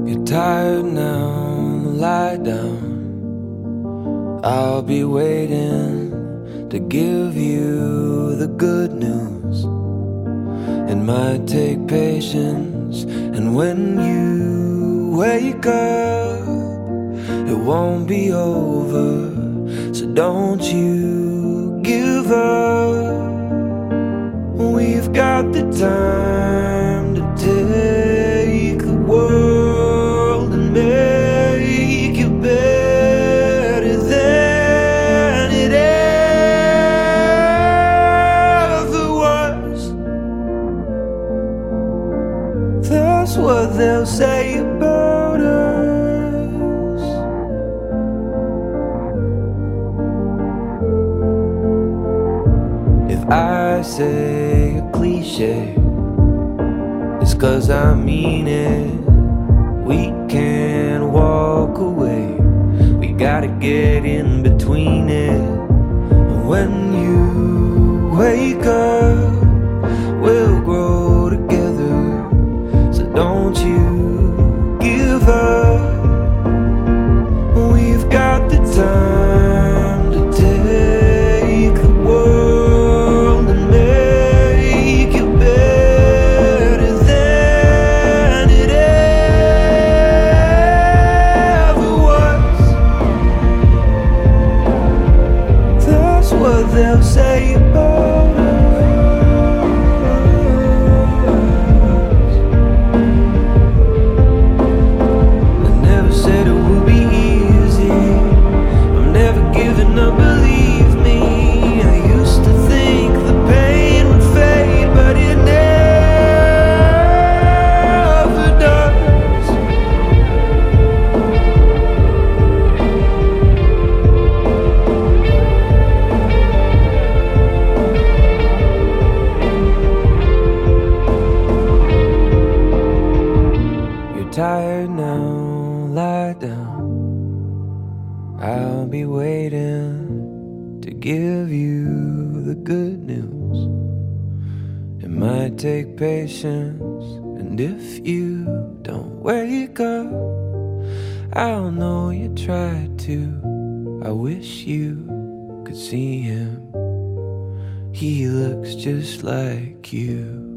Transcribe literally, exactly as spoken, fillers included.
You're tired now, lie down. I'll be waiting to give you the good news. It might take patience, and when you wake up, it won't be over. So don't you give up. We've got the time to take the world and make it better than it ever was. That's what they'll say about us. If I say a cliche, it's 'cause I mean it. We can't walk away, we gotta get in between it. And when you wake up, we'll grow together. So don't you give up. We've got the time to take the world and make it better than it ever was. That's what they'll say about us. I never said it would be easy. I'm never giving up, believe me. I used to think the pain would fade, but it never does. You're tired now, lie down. I'll be waiting to give you the good news. It might take patience, and if you don't wake up, I'll know you tried to. I wish you could see him. He looks just like you.